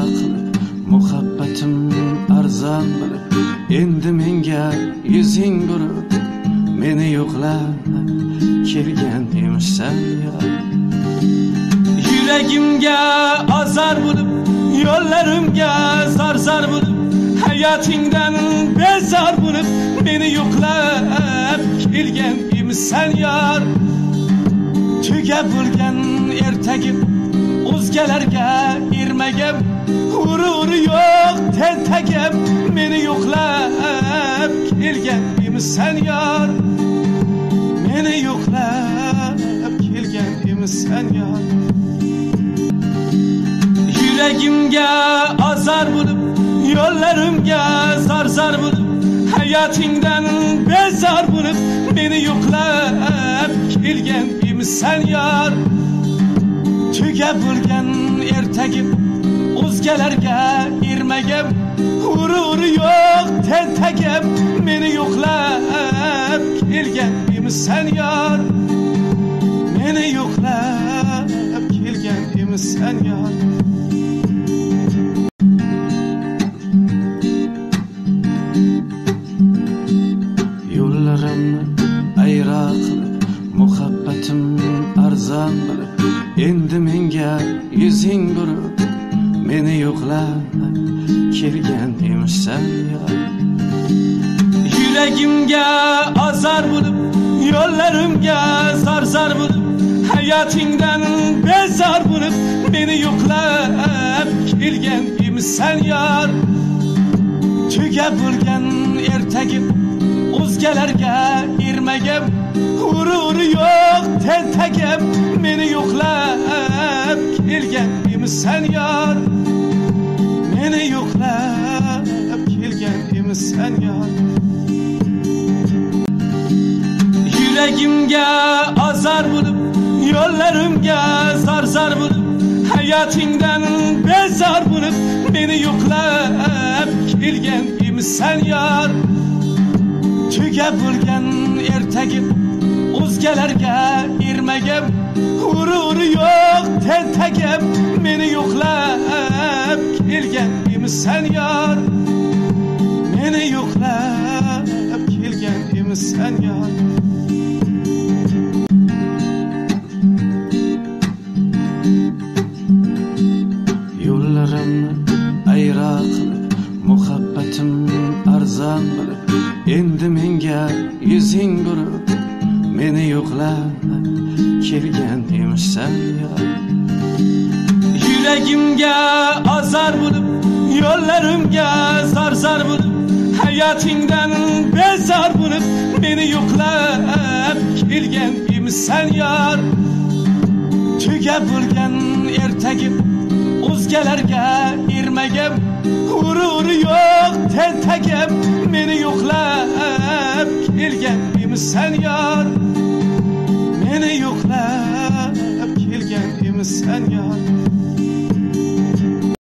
qilib, muhabbatim arzon bilib, endi menga yuzing burib, meni yo'qlab kelgan emishsan yo. Yuragimga azar bo'lib, yo'llarimga zar-zar bo'lib, hayotingdan bezor bo'lib, meni yo'qlab kelgan emishsan yor. Tugab bo'lgan ertagim, o'zgalarga ermagim, g'ururi yo'q tentagim, meni yo'qlab kelgan emishsan yor. Meni yo'qlab kelgan emishsan yor. Yuragimga azar bo'lib, yo'llarimga zar-zar bo'lib, hayotingdan bezor bo'lib, meni yo'qlab kelgan emishsan yor. Tugab bo'lgan ertagim, o'zgalarga ermagim, g'ururi yo'q tentagim, meni yo'qlab kelgan emishsan yor. Meni yo'qlab kelgan emishsan yor. Yo'llarimni ayro qilib, muhabbatim arzon bilib, endi menga yuzing burib, meni yo'qlab kelgan emishsan yor. Yuragimga azar bo'lib, yo'llarimga zar-zar bo'lib, hayotingdan bezor bo'lib, meni yo'qlab kelgan emishsan yor. Tugab bo'lgan ertagim, o'zgalarga ermagim, g'ururi yo'q tentagim, meni yo'qlab kelgan emishsan yor. Meni yo'qlab kelgan emishsan yor. Yuragimga azar bo'lib, yo'llarimga zar-zar bo'lib, hayotingdan bezor bo'lib, meni yo'qlab kelgan emishsan yor. Tugab bo'lgan ertagim, o'zgalarga ermagim, g'ururi yo'q tentagim, meni yo'qlab kelgan emishsan yor. Meni yo'qlab kelgan emishsan yor. Yo'llarimni ayro qilib, muhabbatim arzon bilib, endi menga yuzing burib, meni yo'qlab kelgan emishsan yor. Yuragimga azar bo'lib, yo'llarimga zar-zar bo'lib, hayotingdan bezor bo'lib, meni yo'qlab kelgan emishsan yor. Tugab bo'lgan ertagim, o'zgalarga ermagim, g'ururi yo'q tentagim, meni yo'qlab kelgan emishsan yor. Meni yo'qlab kelgan emishsan yor.